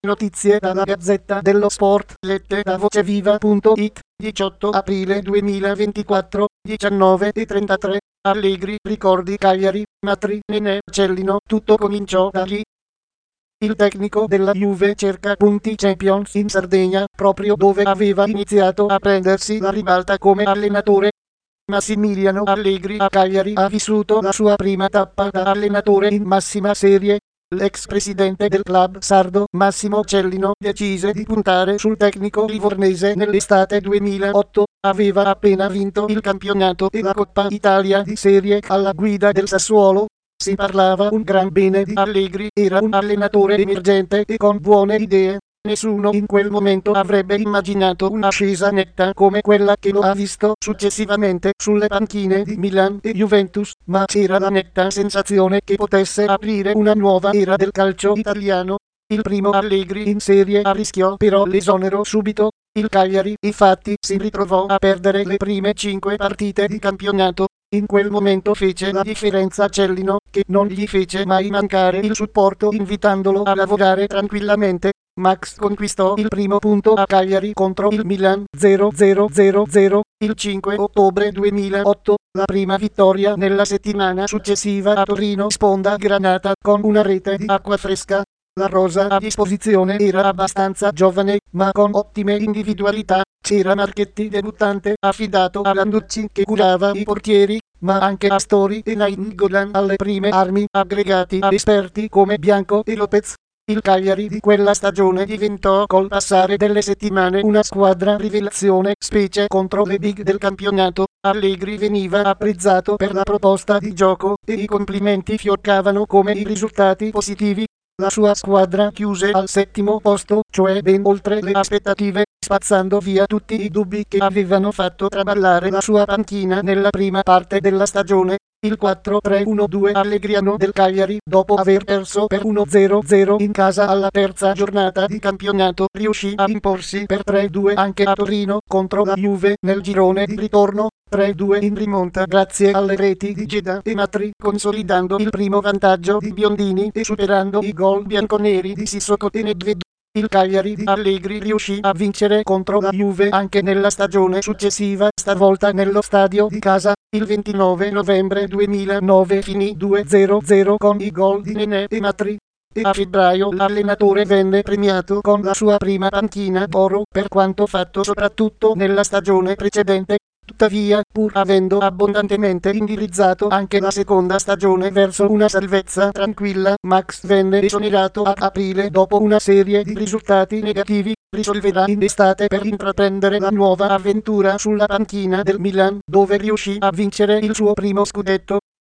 Notizie dalla Gazzetta dello Sport, lette da voceviva.it, 18 aprile 2024, 19:33. Allegri, ricordi Cagliari, Matri, Nenè, Cellino, tutto cominciò da lì. Il tecnico della Juve cerca punti Champions in Sardegna, proprio dove aveva iniziato a prendersi la ribalta come allenatore. Massimiliano Allegri a Cagliari ha vissuto la sua prima tappa da allenatore in massima serie. L'ex presidente del club sardo, Massimo Cellino, decise di puntare sul tecnico livornese nell'estate 2008. Aveva appena vinto il campionato e la Coppa Italia di Serie alla guida del Sassuolo. Si parlava un gran bene di Allegri, era un allenatore emergente e con buone idee. Nessuno in quel momento avrebbe immaginato un'ascesa netta come quella che lo ha visto successivamente sulle panchine di Milan e Juventus, ma c'era la netta sensazione che potesse aprire una nuova era del calcio italiano. Il primo Allegri in Serie A rischiò però l'esonero subito. Il Cagliari, infatti, si ritrovò a perdere le prime 5 partite di campionato. In quel momento fece la differenza Cellino, che non gli fece mai mancare il supporto invitandolo a lavorare tranquillamente. Max conquistò il primo punto a Cagliari contro il Milan 0-0-0-0 il 5 ottobre 2008, la prima vittoria nella settimana successiva a Torino sponda granata con una rete di acqua fresca. La rosa a disposizione era abbastanza giovane, ma con ottime individualità. C'era Marchetti debuttante affidato a Landucci che curava i portieri, ma anche Astori e Nainggolan alle prime armi, aggregati a esperti come Bianco e Lopez. Il Cagliari di quella stagione diventò col passare delle settimane una squadra rivelazione, specie contro le big del campionato. Allegri veniva apprezzato per la proposta di gioco e i complimenti fioccavano come i risultati positivi. La sua squadra chiuse al 7° posto, cioè ben oltre le aspettative, spazzando via tutti i dubbi che avevano fatto traballare la sua panchina nella prima parte della stagione. Il 4-3-1-2 allegriano del Cagliari, dopo aver perso per 1-0-0 in casa alla terza giornata di campionato, riuscì a imporsi per 3-2 anche a Torino contro la Juve nel girone di ritorno. 3-2 in rimonta grazie alle reti di Geda e Matri, consolidando il primo vantaggio di Biondini e superando i gol bianconeri di Sissoko e Nedved. Il Cagliari di Allegri riuscì a vincere contro la Juve anche nella stagione successiva, stavolta nello stadio di casa. Il 29 novembre 2009 finì 2-0-0 con i gol di Nenè e Matri. E a febbraio l'allenatore venne premiato con la sua prima panchina d'oro per quanto fatto soprattutto nella stagione precedente. Tuttavia, pur avendo abbondantemente indirizzato anche la seconda stagione verso una salvezza tranquilla, Max venne esonerato a aprile dopo una serie di risultati negativi. Risolverà in estate per intraprendere la nuova avventura sulla panchina del Milan, dove riuscì a vincere il suo primo scudetto.